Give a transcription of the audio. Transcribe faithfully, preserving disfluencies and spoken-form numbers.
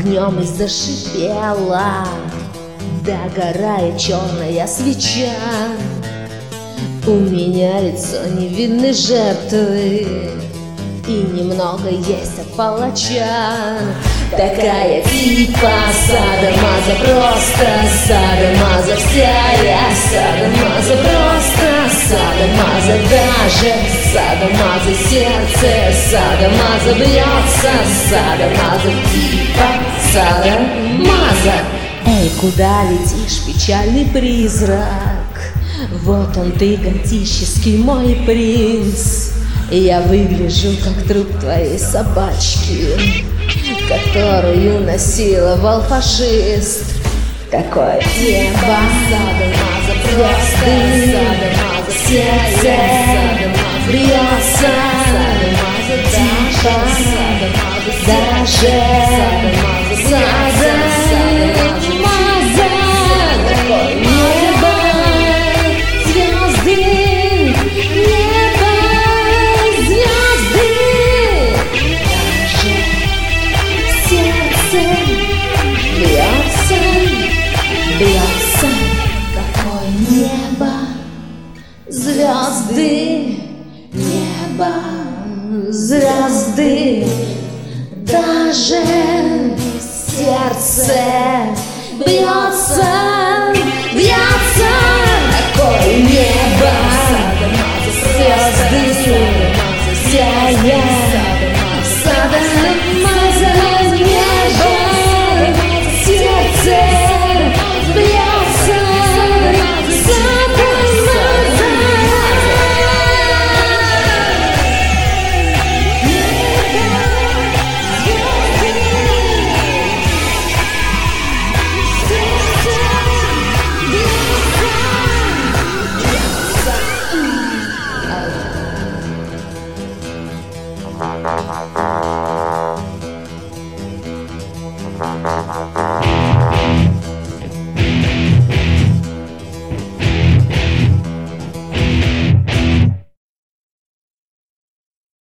огнем и зашипела, догорает черная свеча. У меня лицо невинной жертвы, и немного есть от палача. Такая типа садомаза, просто садомаза, вся я садомаза, просто садомаза, даже садомаза, сердце садомаза бьется, садомаза, типа садомаза. Эй, куда летишь, печальный призрак? Вот он ты, готический мой принц. Я выгляжу как труп твоей собачки, которую насиловал фашист. Такое небо, садомаза, звезды, сердце бьется, тихо, даже садомаза. Такое небо, звезды, небо, звезды, сердце бьется, бьется. Какое небо, звезды, небо, звезды, даже сердце